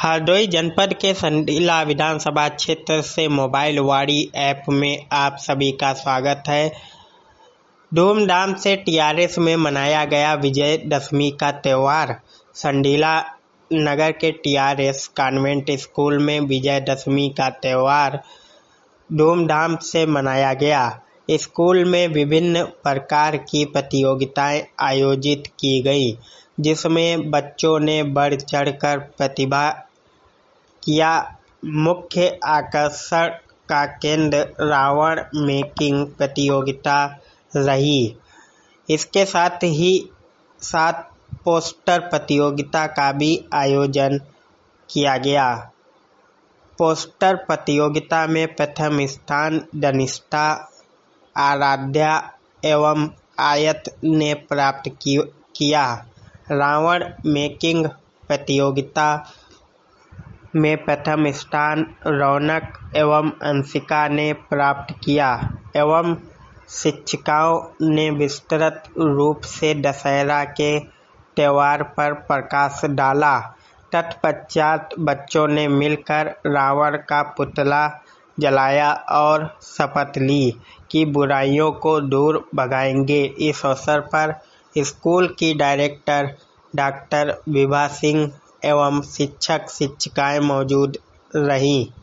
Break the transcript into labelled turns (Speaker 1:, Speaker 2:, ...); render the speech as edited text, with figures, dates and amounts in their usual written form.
Speaker 1: हरदोई जनपद के संडीला विधानसभा क्षेत्र से मोबाइल वाड़ी ऐप में आप सभी का स्वागत है। धूमधाम से टीआरएस में मनाया गया विजयदशमी का त्यौहार। संडीला नगर के टीआरएस कॉन्वेंट स्कूल में विजयदशमी का त्यौहार धूमधाम से मनाया गया। स्कूल में विभिन्न प्रकार की प्रतियोगिताएं आयोजित की गई, जिसमें बच्चों ने बढ़ चढ़कर प्रतिभा किया। मुख्य आकर्षण का केंद्र रावण मेकिंग प्रतियोगिता रही। इसके साथ ही साथ पोस्टर प्रतियोगिता का भी आयोजन किया गया। पोस्टर प्रतियोगिता में प्रथम स्थान धनिष्ठा, आराध्या एवं आयत ने प्राप्त किया। रावण मेकिंग प्रतियोगिता में प्रथम स्थान रौनक एवं अंशिका ने प्राप्त किया एवं शिक्षिकाओं ने विस्तृत रूप से दशहरा के त्यौहार पर प्रकाश डाला। तत्पश्चात बच्चों ने मिलकर रावण का पुतला जलाया और शपथ ली कि बुराइयों को दूर भगाएंगे। इस अवसर पर स्कूल की डायरेक्टर डॉक्टर विभा सिंह एवं शिक्षक शिक्षिकाएं मौजूद रहीं।